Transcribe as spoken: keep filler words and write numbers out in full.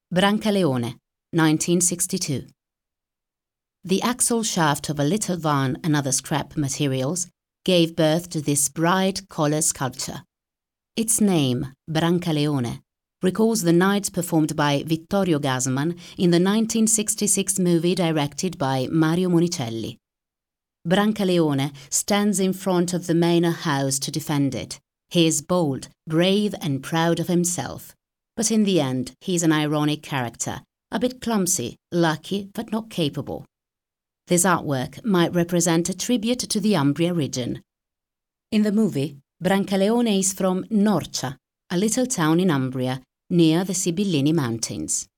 Brancaleone, nineteen sixty-two. The axle shaft of a little van and other scrap materials gave birth to this bright color sculpture. Its name, Brancaleone, recalls the nights performed by Vittorio Gassman in the nineteen sixty-six movie directed by Mario Monicelli. Brancaleone stands in front of the manor house to defend it. He is bold, brave, and proud of himself. But in the end, he is an ironic character, a bit clumsy, lucky, but not capable. This artwork might represent a tribute to the Umbria region. In the movie, Brancaleone is from Norcia, a little town in Umbria, near the Sibillini Mountains.